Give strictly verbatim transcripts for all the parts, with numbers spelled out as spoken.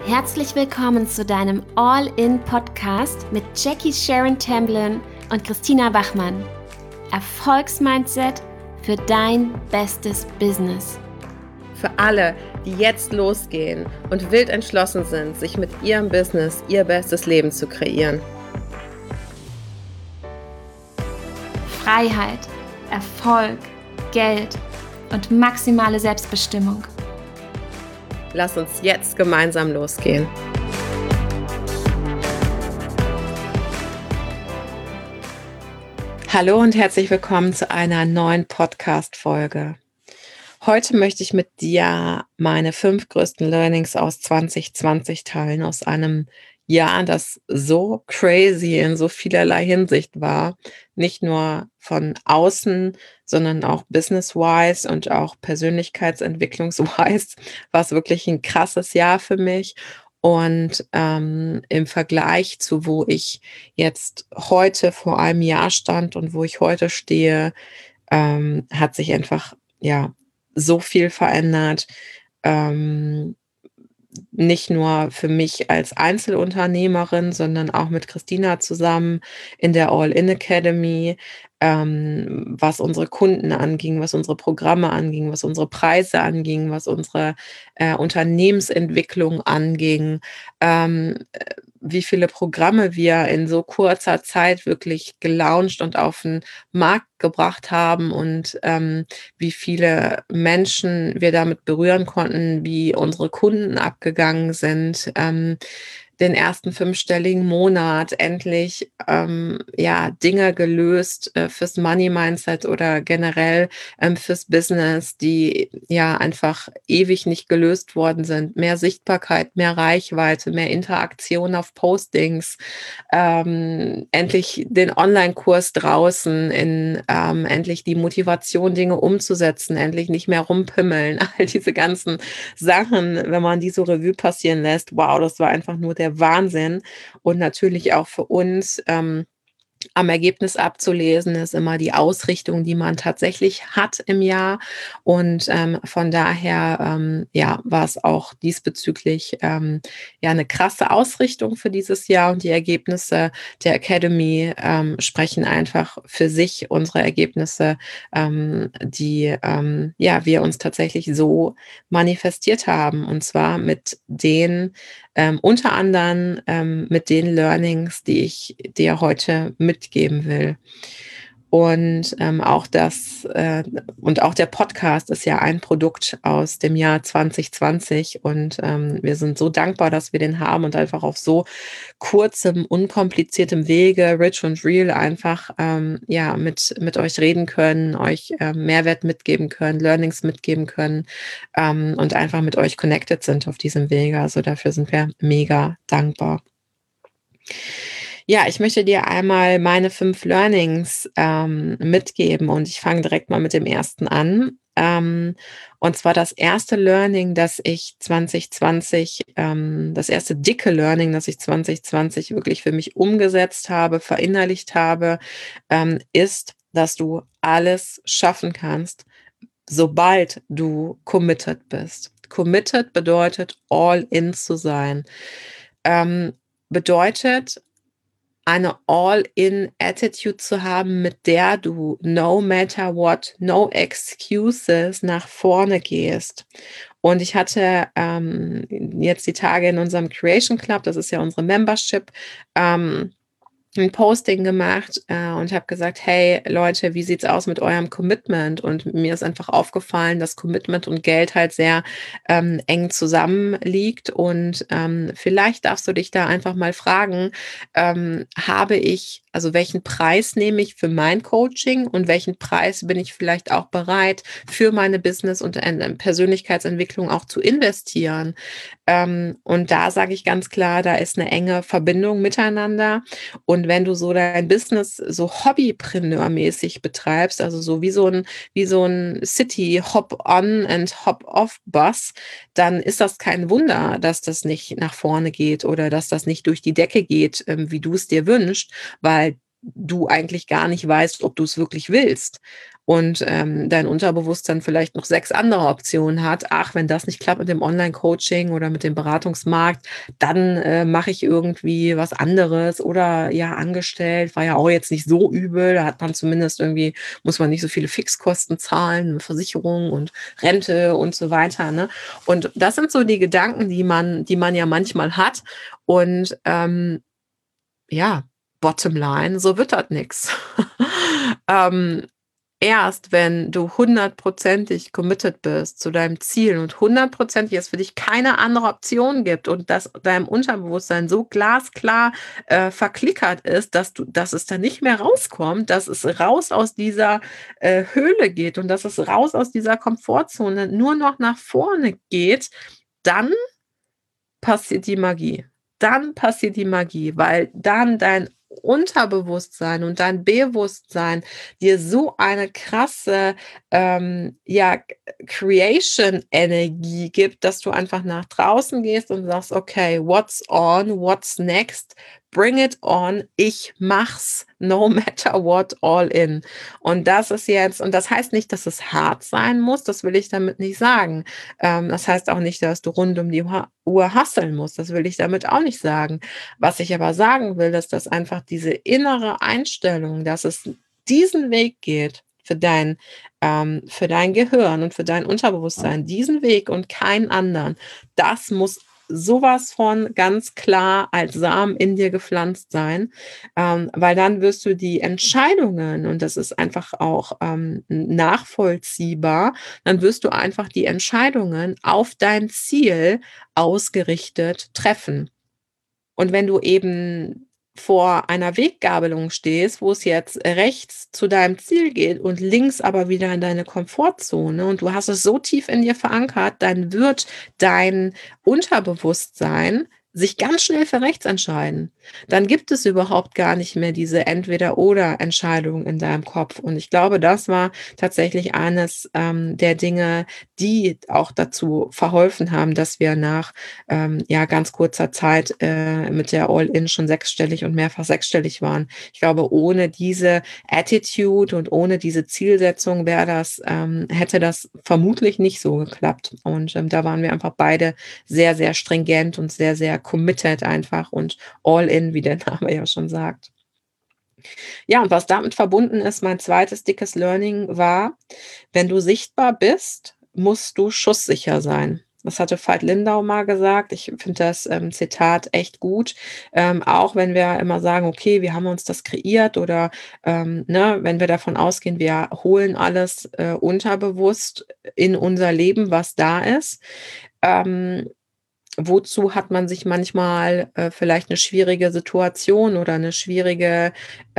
Herzlich willkommen zu deinem All-In-Podcast mit Jackie Sharon Tamblyn und Christina Bachmann. Erfolgsmindset für dein bestes Business. Für alle, die jetzt losgehen und wild entschlossen sind, sich mit ihrem Business ihr bestes Leben zu kreieren. Freiheit, Erfolg, Geld und maximale Selbstbestimmung. Lass uns jetzt gemeinsam losgehen. Hallo und herzlich willkommen zu einer neuen Podcast-Folge. Heute möchte ich mit dir meine fünf größten Learnings aus zwanzig zwanzig teilen, aus einem Jahr, das so crazy in so vielerlei Hinsicht war. Nicht nur von außen, sondern auch business-wise und auch persönlichkeitsentwicklungs-wise war es wirklich ein krasses Jahr für mich. Und ähm, im Vergleich zu wo ich jetzt heute vor einem Jahr stand und wo ich heute stehe, ähm, hat sich einfach, ja, so viel verändert. Ähm, nicht nur für mich als Einzelunternehmerin, sondern auch mit Christina zusammen in der All-In Academy, ähm, was unsere Kunden anging, was unsere Programme anging, was unsere Preise anging, was unsere äh, Unternehmensentwicklung anging, ähm, äh, wie viele Programme wir in so kurzer Zeit wirklich gelauncht und auf den Markt gebracht haben und ähm, wie viele Menschen wir damit berühren konnten, wie unsere Kunden abgegangen sind, ähm, den ersten fünfstelligen Monat endlich ähm, ja Dinge gelöst äh, fürs Money Mindset oder generell ähm, fürs Business, die ja einfach ewig nicht gelöst worden sind. Mehr Sichtbarkeit, mehr Reichweite, mehr Interaktion auf Postings, ähm, endlich den Online-Kurs draußen, in ähm, endlich die Motivation, Dinge umzusetzen, endlich nicht mehr rumpimmeln, all diese ganzen Sachen, wenn man die so Revue passieren lässt, wow, das war einfach nur der Wahnsinn. Und natürlich auch für uns, ähm, am Ergebnis abzulesen ist immer die Ausrichtung, die man tatsächlich hat im Jahr. Und ähm, von daher, ähm, ja, war es auch diesbezüglich ähm, ja eine krasse Ausrichtung für dieses Jahr. Und die Ergebnisse der Academy ähm, sprechen einfach für sich. Unsere Ergebnisse, ähm, die ähm, ja wir uns tatsächlich so manifestiert haben. Und zwar mit den ähm, unter anderem ähm, mit den Learnings, die ich dir heute mitgeben will. Und ähm, auch das äh, und auch der Podcast ist ja ein Produkt aus dem Jahr zwanzig zwanzig und ähm, wir sind so dankbar, dass wir den haben und einfach auf so kurzem, unkompliziertem Wege, rich und real, einfach ähm, ja mit mit euch reden können, euch äh, Mehrwert mitgeben können, Learnings mitgeben können ähm, und einfach mit euch connected sind auf diesem Wege. Also dafür sind wir mega dankbar. Ja, ich möchte dir einmal meine fünf Learnings ähm, mitgeben und ich fange direkt mal mit dem ersten an. Ähm, und zwar das erste Learning, das ich zwanzig zwanzig, ähm, das erste dicke Learning, das ich zwanzig zwanzig wirklich für mich umgesetzt habe, verinnerlicht habe, ähm, ist, dass du alles schaffen kannst, sobald du committed bist. Committed bedeutet all in zu sein. Ähm, bedeutet eine All-in-Attitude zu haben, mit der du no matter what, no excuses nach vorne gehst. Und ich hatte ähm, jetzt die Tage in unserem Creation Club, das ist ja unsere Membership, ähm, ein Posting gemacht äh, und habe gesagt, hey Leute, wie sieht's aus mit eurem Commitment? Und mir ist einfach aufgefallen, dass Commitment und Geld halt sehr ähm, eng zusammenliegt. Und ähm, vielleicht darfst du dich da einfach mal fragen, ähm, habe ich, also welchen Preis nehme ich für mein Coaching und welchen Preis bin ich vielleicht auch bereit, für meine Business- und äh, Persönlichkeitsentwicklung auch zu investieren? Ähm, und da sage ich ganz klar, da ist eine enge Verbindung miteinander. Und wenn du so dein Business so Hobbypreneur-mäßig betreibst, also so wie so ein, wie so ein City-Hop-on and Hop-off-Bus, dann ist das kein Wunder, dass das nicht nach vorne geht oder dass das nicht durch die Decke geht, ähm, wie du es dir wünschst, weil du eigentlich gar nicht weißt, ob du es wirklich willst. Und ähm, dein Unterbewusstsein vielleicht noch sechs andere Optionen hat. Ach, wenn das nicht klappt mit dem Online-Coaching oder mit dem Beratungsmarkt, dann äh, mache ich irgendwie was anderes oder ja, angestellt, war ja auch jetzt nicht so übel. Da hat man zumindest irgendwie, muss man nicht so viele Fixkosten zahlen, Versicherung und Rente und so weiter. Ne? Und das sind so die Gedanken, die man, die man ja manchmal hat. Und ähm, ja, bottom line, so wird das nix. ähm, Erst wenn du hundertprozentig committed bist zu deinem Ziel und hundertprozentig es für dich keine andere Option gibt und dass deinem Unterbewusstsein so glasklar äh, verklickert ist, dass du, dass es da nicht mehr rauskommt, dass es raus aus dieser äh, Höhle geht und dass es raus aus dieser Komfortzone nur noch nach vorne geht, dann passiert die Magie. Dann passiert die Magie, weil dann dein Unterbewusstsein und dein Bewusstsein dir so eine krasse ähm, ja, Creation-Energie gibt, dass du einfach nach draußen gehst und sagst, okay, what's on, what's next, bring it on, ich mach's, no matter what, all in. Und das ist jetzt, und das heißt nicht, dass es hart sein muss, das will ich damit nicht sagen. Ähm, das heißt auch nicht, dass du rund um die Uhr hustlen musst, das will ich damit auch nicht sagen. Was ich aber sagen will, ist, dass einfach diese innere Einstellung, dass es diesen Weg geht für dein, ähm, für dein Gehirn und für dein Unterbewusstsein, diesen Weg und keinen anderen, das muss sowas von ganz klar als Samen in dir gepflanzt sein, ähm, weil dann wirst du die Entscheidungen, und das ist einfach auch ähm, nachvollziehbar, dann wirst du einfach die Entscheidungen auf dein Ziel ausgerichtet treffen. Und wenn du eben vor einer Weggabelung stehst, wo es jetzt rechts zu deinem Ziel geht und links aber wieder in deine Komfortzone und du hast es so tief in dir verankert, dann wird dein Unterbewusstsein sich ganz schnell für rechts entscheiden. Dann gibt es überhaupt gar nicht mehr diese Entweder-oder-Entscheidung in deinem Kopf. Und ich glaube, das war tatsächlich eines ähm, der Dinge, die auch dazu verholfen haben, dass wir nach ähm, ja ganz kurzer Zeit äh, mit der All-In schon sechsstellig und mehrfach sechsstellig waren. Ich glaube, ohne diese Attitude und ohne diese Zielsetzung wäre das, ähm, hätte das vermutlich nicht so geklappt. Und ähm, da waren wir einfach beide sehr, sehr stringent und sehr, sehr committed einfach und all in, wie der Name ja schon sagt. Ja, und was damit verbunden ist, mein zweites dickes Learning war, wenn du sichtbar bist, musst du schusssicher sein. Das hatte Veit Lindau mal gesagt. Ich finde das ähm, Zitat echt gut. Ähm, auch wenn wir immer sagen, okay, wir haben uns das kreiert oder ähm, ne, wenn wir davon ausgehen, wir holen alles äh, unterbewusst in unser Leben, was da ist. Ähm, Wozu hat man sich manchmal äh, vielleicht eine schwierige Situation oder eine schwierige,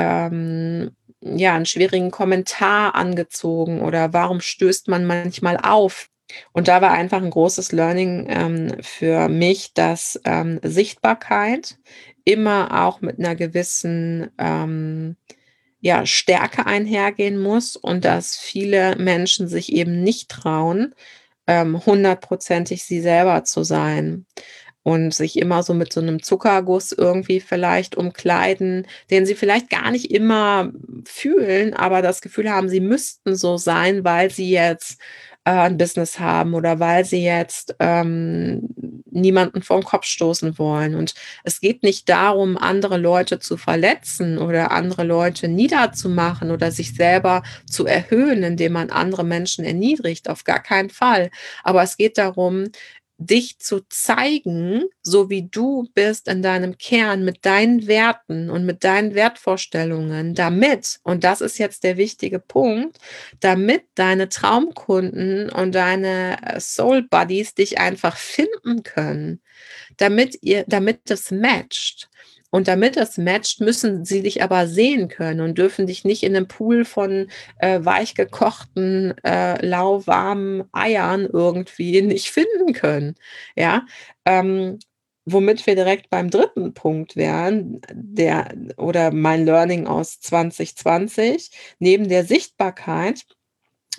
ähm, ja, einen schwierigen Kommentar angezogen oder warum stößt man manchmal auf? Und da war einfach ein großes Learning ähm, für mich, dass ähm, Sichtbarkeit immer auch mit einer gewissen ähm, ja, Stärke einhergehen muss und dass viele Menschen sich eben nicht trauen, ähm, hundertprozentig sie selber zu sein und sich immer so mit so einem Zuckerguss irgendwie vielleicht umkleiden, den sie vielleicht gar nicht immer fühlen, aber das Gefühl haben, sie müssten so sein, weil sie jetzt äh, 'n Business haben oder weil sie jetzt ähm, niemanden vorn Kopf stoßen wollen. Und es geht nicht darum, andere Leute zu verletzen oder andere Leute niederzumachen oder sich selber zu erhöhen, indem man andere Menschen erniedrigt, auf gar keinen Fall. Aber es geht darum, dich zu zeigen, so wie du bist in deinem Kern mit deinen Werten und mit deinen Wertvorstellungen, damit, und das ist jetzt der wichtige Punkt, damit deine Traumkunden und deine äh, Soul Buddies dich einfach finden können, damit ihr, damit es matcht. Und damit es matcht, müssen sie dich aber sehen können und dürfen dich nicht in einem Pool von äh, weich gekochten, äh, lauwarmen Eiern irgendwie nicht finden können. Ja, ähm, womit wir direkt beim dritten Punkt wären, der oder mein Learning aus zwanzig zwanzig, neben der Sichtbarkeit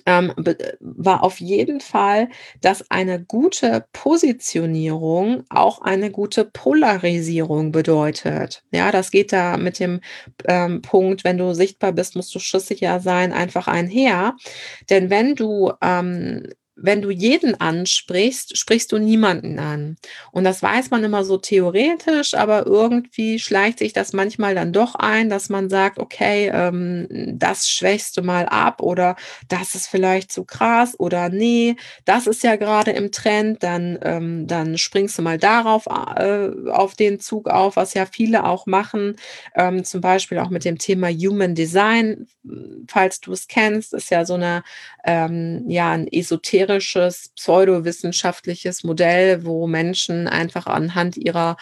ähm, be war auf jeden Fall, dass eine gute Positionierung auch eine gute Polarisierung bedeutet. Ja, das geht da mit dem, ähm, Punkt, wenn du sichtbar bist, musst du schusssicher sein, einfach einher. Denn wenn du, ähm wenn du jeden ansprichst, sprichst du niemanden an. Und das weiß man immer so theoretisch, aber irgendwie schleicht sich das manchmal dann doch ein, dass man sagt: „Okay, ähm, das schwächst du mal ab“ oder das ist vielleicht zu krass oder nee, das ist ja gerade im Trend, dann ähm, dann springst du mal darauf a äh, auf den Zug auf, was ja viele auch machen, ähm, zum Beispiel auch mit dem Thema Human Design, hm, falls du es kennst, ist ja so eine ähm, ja, ein esoterisches, pseudowissenschaftliches Modell, wo Menschen einfach anhand ihrer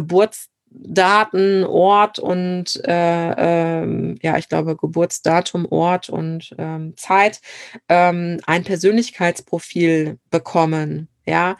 Geburtsdaten, Ort und, äh, ähm ja, ich glaube, Geburtsdatum, Ort und, ähm, Zeit, ähm, ein Persönlichkeitsprofil bekommen, ja?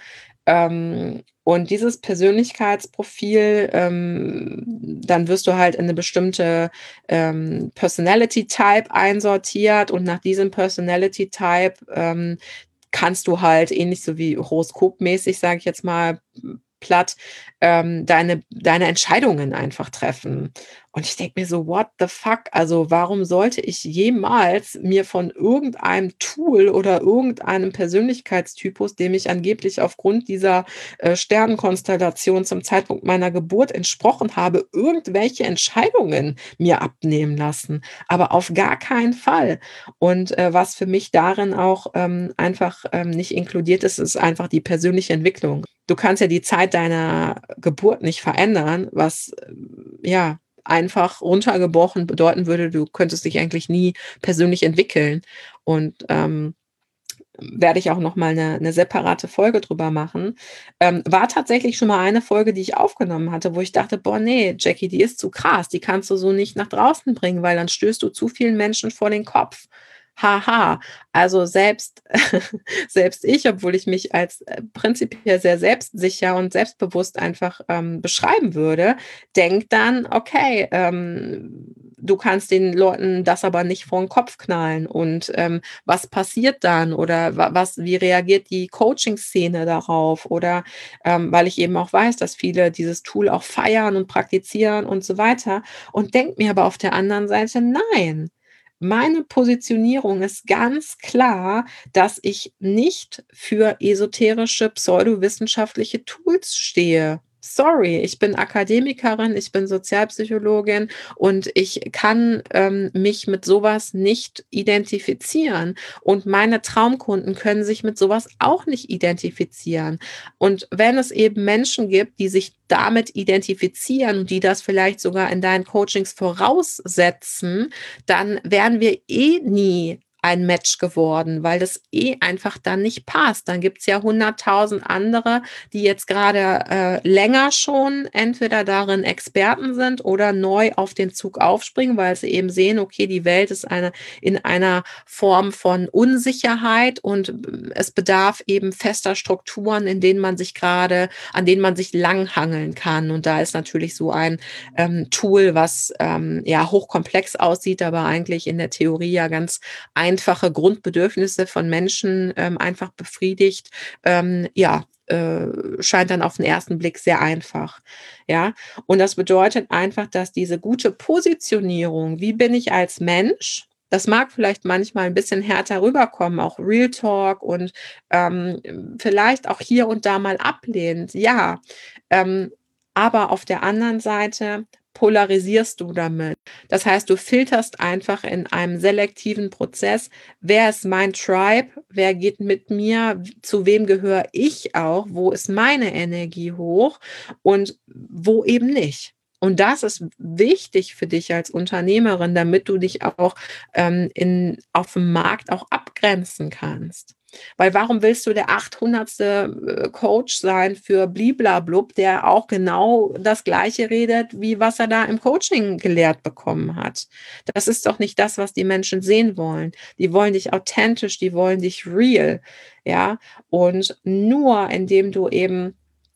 Ähm, und dieses Persönlichkeitsprofil, ähm dann wirst du halt in eine bestimmte, ähm, Personality Type einsortiert und nach diesem Personality Type, ähm, kannst du halt ähnlich so wie horoskopmäßig, sage ich jetzt mal, hm, platt, ähm, deine deine Entscheidungen einfach treffen. Und ich denke mir so: „What the fuck?“ Also, warum sollte ich jemals mir von irgendeinem Tool oder irgendeinem Persönlichkeitstypus, dem ich angeblich aufgrund dieser, äh, Sternenkonstellation zum Zeitpunkt meiner Geburt entsprochen habe, irgendwelche Entscheidungen mir abnehmen lassen? Aber auf gar keinen Fall. Und, äh, was für mich darin auch, ähm, einfach, ähm, nicht inkludiert ist, ist einfach die persönliche Entwicklung. Du kannst ja die Zeit deiner Geburt nicht verändern, was, ähm, ja, einfach runtergebrochen bedeuten würde, du könntest dich eigentlich nie persönlich entwickeln. Und, ähm, werde ich auch noch mal 'ne 'ne separate Folge drüber machen. Ähm, war tatsächlich schon mal eine Folge, die ich aufgenommen hatte, wo ich dachte: „Boah, ne, Jackie, die ist zu krass, die kannst du so nicht nach draußen bringen, weil dann stößt du zu vielen Menschen vor den Kopf.“ Haha. Also, selbst selbst ich, obwohl ich mich als, äh, prinzipiell sehr selbstsicher und selbstbewusst einfach, ähm, beschreiben würde, denke dann: „Okay, ähm, du kannst den Leuten das aber nicht vor 'n Kopf knallen und, ähm, was passiert dann oder wa was wie reagiert die Coaching-Szene darauf? Oder, ähm, weil ich eben auch weiß, dass viele dieses Tool auch feiern und praktizieren und so weiter und denke mir aber auf der anderen Seite: „Nein, meine Positionierung ist ganz klar, dass ich nicht für esoterische, pseudowissenschaftliche Tools stehe. Sorry, ich bin Akademikerin, ich bin Sozialpsychologin und ich kann, ähm, mich mit sowas nicht identifizieren und meine Traumkunden können sich mit sowas auch nicht identifizieren. Und wenn es eben Menschen gibt, die sich damit identifizieren und die das vielleicht sogar in deinen Coachings voraussetzen, dann wären wir eh nie ein Match geworden, weil das eh einfach dann nicht passt. Dann gibt's ja hunderttausend andere, die jetzt gerade äh, länger schon entweder darin Experten sind oder neu auf den Zug aufspringen, weil sie eben sehen, okay, die Welt ist eine in einer Form von Unsicherheit und äh, es bedarf eben fester Strukturen, in denen man sich gerade an denen man sich langhangeln kann. Und da ist natürlich so ein ähm, Tool, was ähm, ja hochkomplex aussieht, aber eigentlich in der Theorie ja ganz einfache Grundbedürfnisse von Menschen ähm, einfach befriedigt. Ähm, ja, äh, scheint dann auf den ersten Blick sehr einfach. Ja, und das bedeutet einfach, dass diese gute Positionierung, wie bin ich als Mensch, das mag vielleicht manchmal ein bisschen härter rüberkommen, auch Real Talk und ähm, vielleicht auch hier und da mal ablehnend, ja. Ähm, aber auf der anderen Seite polarisierst du damit. Das heißt, du filterst einfach in einem selektiven Prozess: „Wer ist mein Tribe? Wer geht mit mir? W Zu wem gehöre ich auch? Wo ist meine Energie hoch und wo eben nicht?“ Und das ist wichtig für dich als Unternehmerin, damit du dich auch, ähm, in auf dem Markt auch abgrenzen kannst. Weil warum willst du der achthundertste. äh, Coach sein für Bliblablub, der auch genau das Gleiche redet, wie was er da im Coaching gelehrt bekommen hat? Das ist doch nicht das, was die Menschen sehen wollen. Die wollen dich authentisch, die wollen dich real, ja? Und nur indem du eben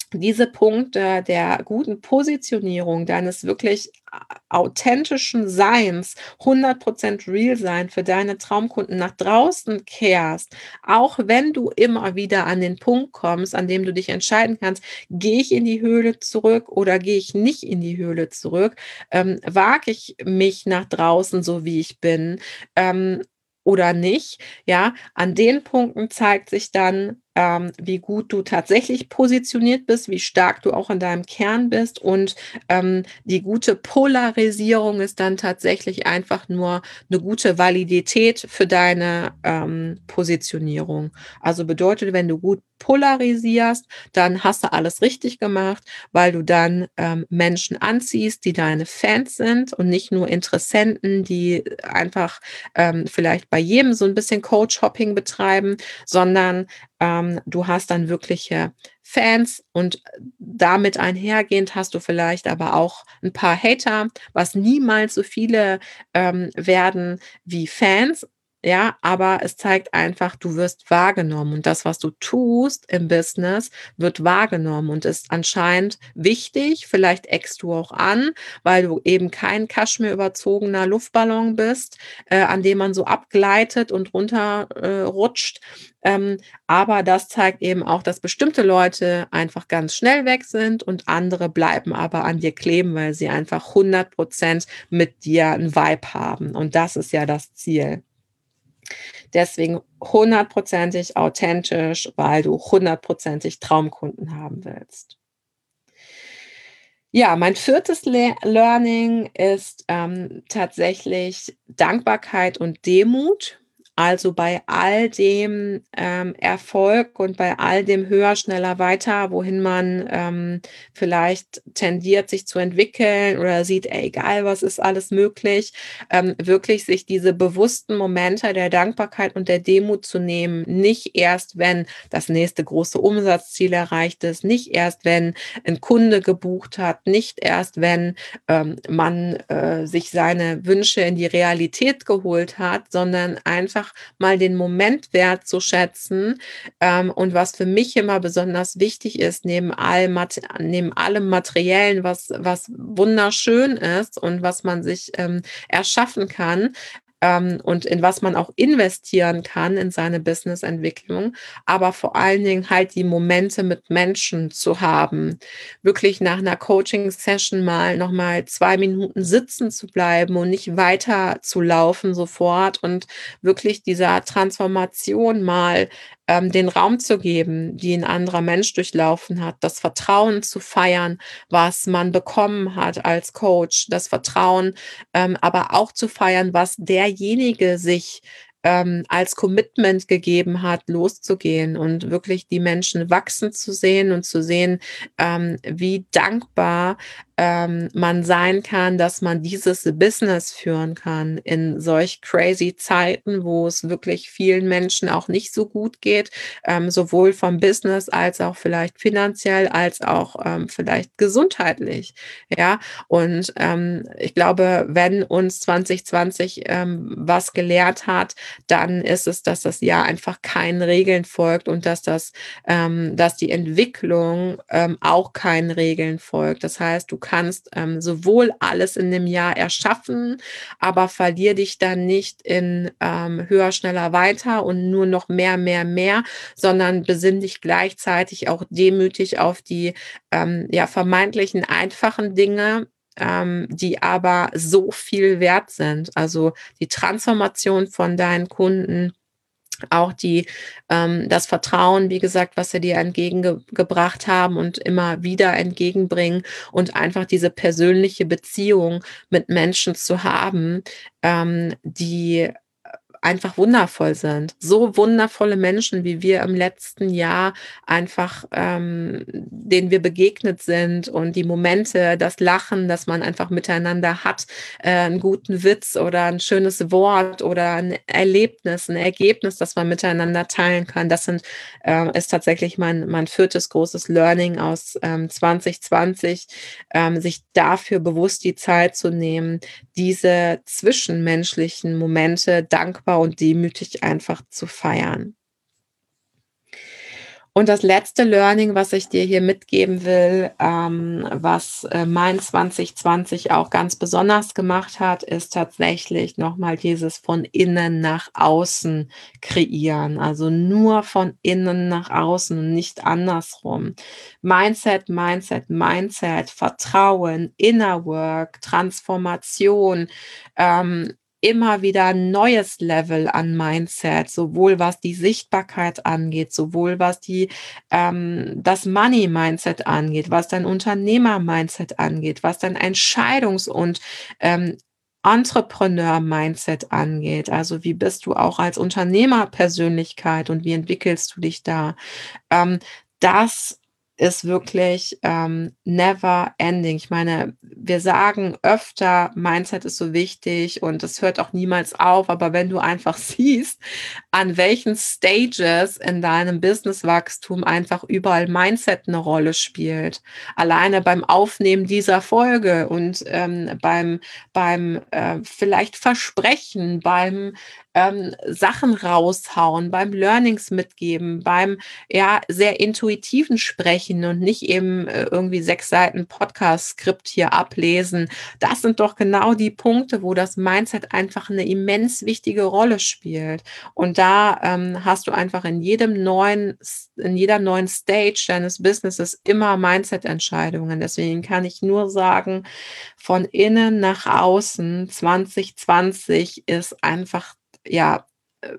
diese Punkte der guten Positionierung, deines wirklich a authentischen Seins, hundert Prozent real sein für deine Traumkunden nach draußen kehrst, auch wenn du immer wieder an den Punkt kommst, an dem du dich entscheiden kannst: „Gehe ich in die Höhle zurück oder gehe ich nicht in die Höhle zurück? Ähm, wage ich mich nach draußen, so wie ich bin, ähm, oder nicht?“ Ja, an den Punkten zeigt sich dann, ähm, wie gut du tatsächlich positioniert bist, wie stark du auch in deinem Kern bist und, ähm, die gute Polarisierung ist dann tatsächlich einfach nur eine gute Validität für deine, ähm, Positionierung. Also, bedeutet, wenn du gut polarisierst, dann hast du alles richtig gemacht, weil du dann, ähm, Menschen anziehst, die deine Fans sind und nicht nur Interessenten, die einfach, ähm, vielleicht bei jedem so ein bisschen Coach-Hopping betreiben, sondern ähm, du hast dann wirkliche Fans und damit einhergehend hast du vielleicht aber auch ein paar Hater, was niemals so viele, ähm, werden wie Fans, ja, aber es zeigt einfach, du wirst wahrgenommen und das, was du tust im Business, wird wahrgenommen und ist anscheinend wichtig. Vielleicht eckst du auch an, weil du eben kein Kaschmir überzogener Luftballon bist, äh, an dem man so abgleitet und runter, äh, rutscht. Ähm, aber das zeigt eben auch, dass bestimmte Leute einfach ganz schnell weg sind und andere bleiben aber an dir kleben, weil sie einfach hundert Prozent mit dir 'n Vibe haben. Und das ist ja das Ziel. Deswegen hundertprozentig authentisch, weil du hundertprozentig Traumkunden haben willst. Ja, mein viertes Le Learning ist, ähm, tatsächlich Dankbarkeit und Demut. Also, bei all dem, ähm, Erfolg und bei all dem höher, schneller, weiter, wohin man, ähm, vielleicht tendiert, sich zu entwickeln oder sieht: „Ey, egal, was ist alles möglich“, ähm, wirklich sich diese bewussten Momente der Dankbarkeit und der Demut zu nehmen. Nicht erst, wenn das nächste große Umsatzziel erreicht ist, nicht erst, wenn ein Kunde gebucht hat, nicht erst, wenn, ähm, man, äh, sich seine Wünsche in die Realität geholt hat, sondern einfach mal den Moment wertzuschätzen. Ähm, und was für mich immer besonders wichtig ist, neben all Mat neben allem Materiellen, was was wunderschön ist und was man sich, ähm, erschaffen kann, ähm, und in was man auch investieren kann in seine Businessentwicklung, aber vor allen Dingen halt die Momente mit Menschen zu haben, wirklich nach einer Coaching-Session mal noch mal zwei Minuten sitzen zu bleiben und nicht weiter zu laufen sofort und wirklich dieser Transformation mal, ähm, den Raum zu geben, die ein anderer Mensch durchlaufen hat, das Vertrauen zu feiern, was man bekommen hat als Coach, das Vertrauen, ähm, aber auch zu feiern, was derjenige sich, ähm, als Commitment gegeben hat, loszugehen und wirklich die Menschen wachsen zu sehen und zu sehen, ähm, wie dankbar, ähm, man sein kann, dass man dieses Business führen kann in solch crazy Zeiten, wo es wirklich vielen Menschen auch nicht so gut geht, ähm, sowohl vom Business als auch vielleicht finanziell, als auch, ähm, vielleicht gesundheitlich, ja? Und, ähm, ich glaube, wenn uns zwanzig zwanzig, ähm, was gelehrt hat, dann ist es, dass das Jahr einfach keinen Regeln folgt und dass das ähm, dass die Entwicklung, ähm, auch keinen Regeln folgt. Das heißt, du kannst, ähm, sowohl alles in dem Jahr erschaffen, aber verlier dich dann nicht in, ähm, höher, schneller, weiter und nur noch mehr, mehr, mehr, sondern besinn dich gleichzeitig auch demütig auf die, ähm, ja, vermeintlichen einfachen Dinge, ähm, die aber so viel wert sind. Also, die Transformation von deinen Kunden, auch die ähm, das Vertrauen, wie gesagt, was sie dir entgegengebracht haben und immer wieder entgegenbringen und einfach diese persönliche Beziehung mit Menschen zu haben, ähm, die einfach wundervoll sind. So wundervolle Menschen, wie wir im letzten Jahr einfach, ähm, denen wir begegnet sind und die Momente, das Lachen, das man einfach miteinander hat, äh, 'n guten Witz oder ein schönes Wort oder ein Erlebnis, ein Ergebnis, das man miteinander teilen kann. Das sind äh, ist tatsächlich mein mein viertes großes Learning aus, ähm, zwanzig zwanzig, ähm, sich dafür bewusst die Zeit zu nehmen, diese zwischenmenschlichen Momente dankbar und demütig einfach zu feiern. Und das letzte Learning, was ich dir hier mitgeben will, ähm, was äh, mein zwanzig zwanzig auch ganz besonders gemacht hat, ist tatsächlich nochmal dieses von innen nach außen kreieren. Also nur von innen nach außen und nicht andersrum. Mindset, Mindset, Mindset, Vertrauen, Inner Work, Transformation, ähm, immer wieder ein neues Level an Mindset, sowohl was die Sichtbarkeit angeht, sowohl was die ähm, das Money-Mindset angeht, was dein Unternehmer-Mindset angeht, was dein Entscheidungs- und ähm, Entrepreneur-Mindset angeht. Also wie bist du auch als Unternehmerpersönlichkeit und wie entwickelst du dich da? Ähm, das ist wirklich ähm, never ending. Ich meine, wir sagen öfter, Mindset ist so wichtig und es hört auch niemals auf, aber wenn du einfach siehst, an welchen Stages in deinem Businesswachstum einfach überall Mindset eine Rolle spielt. Alleine beim Aufnehmen dieser Folge und ähm, beim, beim äh, vielleicht Versprechen, beim ähm, Sachen raushauen, beim Learnings mitgeben, beim ja sehr intuitiven Sprechen und nicht eben äh, irgendwie sechs Seiten Podcast-Skript hier ablesen. Das sind doch genau die Punkte, wo das Mindset einfach eine immens wichtige Rolle spielt. Und da ähm, hast du einfach in jedem neuen, in jeder neuen Stage deines Businesses immer Mindset-Entscheidungen. Deswegen kann ich nur sagen, von innen nach außen zwanzig zwanzig ist einfach, ja, äh,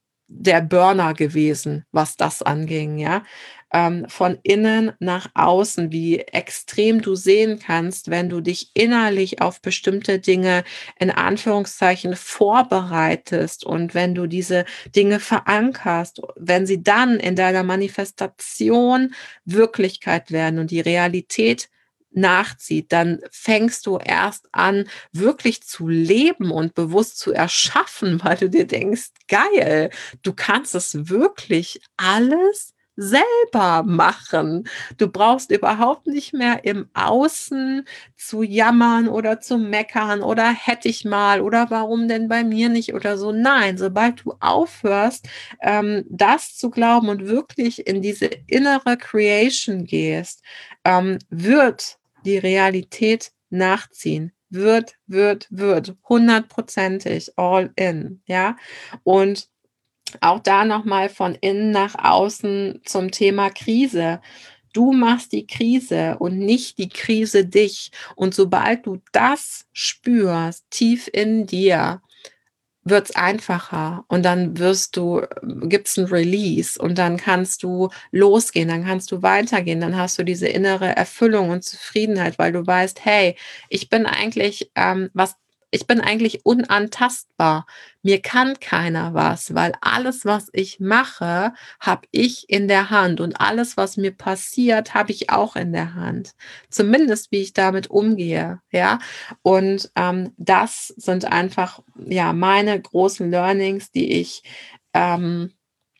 der Burner gewesen, was das anging, ja. Ähm, von innen nach außen, wie extrem du sehen kannst, wenn du dich innerlich auf bestimmte Dinge in Anführungszeichen vorbereitest und wenn du diese Dinge verankerst, wenn sie dann in deiner Manifestation Wirklichkeit werden und die Realität nachzieht, dann fängst du erst an, wirklich zu leben und bewusst zu erschaffen, weil du dir denkst, geil, du kannst es wirklich alles selber machen. Du brauchst überhaupt nicht mehr im Außen zu jammern oder zu meckern oder hätte ich mal oder warum denn bei mir nicht oder so. Nein, sobald du aufhörst, ähm, das zu glauben und wirklich in diese innere Creation gehst, ähm, wird die Realität nachziehen. Wird, wird, wird. Hundertprozentig all in, ja. Und auch da nochmal von innen nach außen zum Thema Krise. Du machst die Krise und nicht die Krise dich. Und sobald du das spürst, tief in dir, wird's einfacher und dann wirst du, gibt's ein Release und dann kannst du losgehen, dann kannst du weitergehen, dann hast du diese innere Erfüllung und Zufriedenheit, weil du weißt, hey, ich bin eigentlich ähm, was ich bin eigentlich unantastbar. Mir kann keiner was, weil alles, was ich mache, habe ich in der Hand und alles, was mir passiert, habe ich auch in der Hand. Zumindest, wie ich damit umgehe, ja. Und ähm, das sind einfach ja meine großen Learnings, die ich ähm,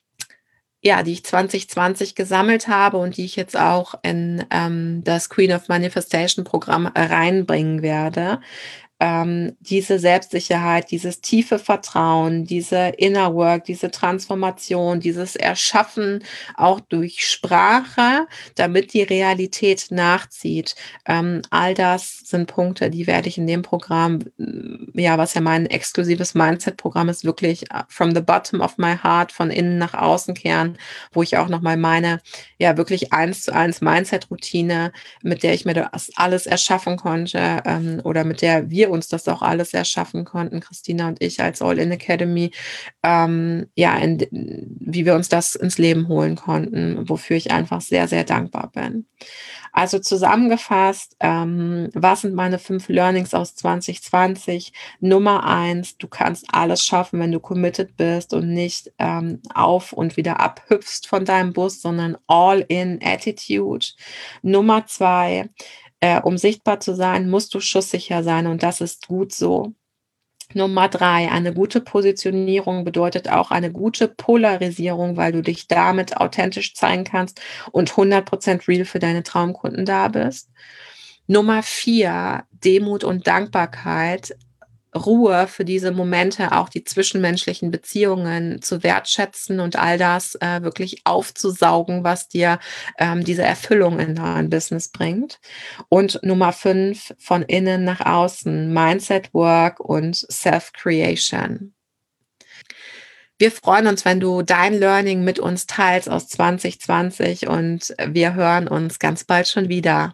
ja, die ich zwanzig zwanzig gesammelt habe und die ich jetzt auch in ähm, das Queen of Manifestation Programm reinbringen werde. Ähm, diese Selbstsicherheit, dieses tiefe Vertrauen, diese Inner Work, diese Transformation, dieses Erschaffen auch durch Sprache, damit die Realität nachzieht. Ähm, all das sind Punkte, die werde ich in dem Programm, ja, was ja mein exklusives Mindset-Programm ist, wirklich from the bottom of my heart, von innen nach außen kehren, wo ich auch nochmal meine, ja, wirklich eins zu eins Mindset-Routine, mit der ich mir das alles erschaffen konnte ähm, oder mit der wir uns das auch alles erschaffen konnten, Christina und ich als All-In Academy, ähm, ja, in, wie wir uns das ins Leben holen konnten, wofür ich einfach sehr, sehr dankbar bin. Also zusammengefasst, ähm, was sind meine fünf Learnings aus zwanzig zwanzig? Nummer eins, du kannst alles schaffen, wenn du committed bist und nicht ähm, auf und wieder abhüpfst von deinem Bus, sondern All-in-Attitude. Nummer zwei, äh, um sichtbar zu sein, musst du schusssicher sein und das ist gut so. Nummer drei, eine gute Positionierung bedeutet auch eine gute Polarisierung, weil du dich damit authentisch zeigen kannst und hundert Prozent real für deine Traumkunden da bist. Nummer vier, Demut und Dankbarkeit. Ruhe, für diese Momente auch die zwischenmenschlichen Beziehungen zu wertschätzen und all das äh, wirklich aufzusaugen, was dir ähm, diese Erfüllung in dein Business bringt. Und Nummer fünf, von innen nach außen, Mindset Work und Self-Creation. Wir freuen uns, wenn du dein Learning mit uns teilst aus zwanzig zwanzig und wir hören uns ganz bald schon wieder.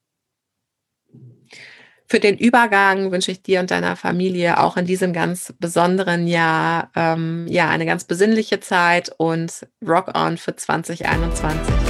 Für den Übergang wünsche ich dir und deiner Familie auch in diesem ganz besonderen Jahr ähm, ja eine ganz besinnliche Zeit und Rock on für zwanzig einundzwanzig.